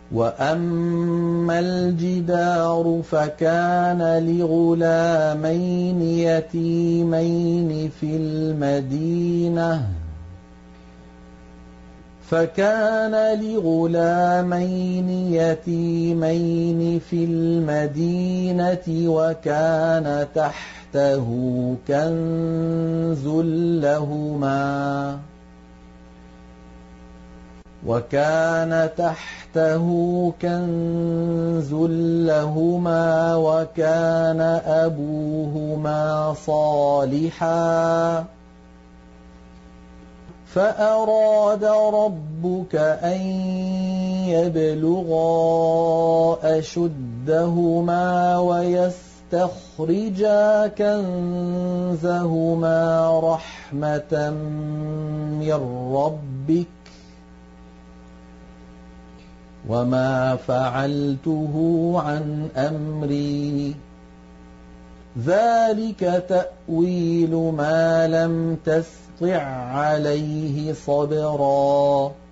وَأَمَّا الْجِدَارُ فَكَانَ لِغُلَامَيْنِ يَتِيمَيْنِ فِي الْمَدِينَةِ وَكَانَ تَحْتَهُ كَنزٌ لَّهُمَا وَكَانَ أَبُوهُمَا صَالِحًا فَأَرَادَ رَبُّكَ أَن يَبْلُغَا أَشُدَّهُمَا وَيَسْتَخْرِجَا كَنزَهُمَا رَحْمَةً مِّن رَّبِّكَ وَمَا فَعَلْتُهُ عَنْ أَمْرِي ذَلِكَ تَأْوِيلُ مَا لَمْ تَسْطِع عَّلَيْهِ صَبْرًا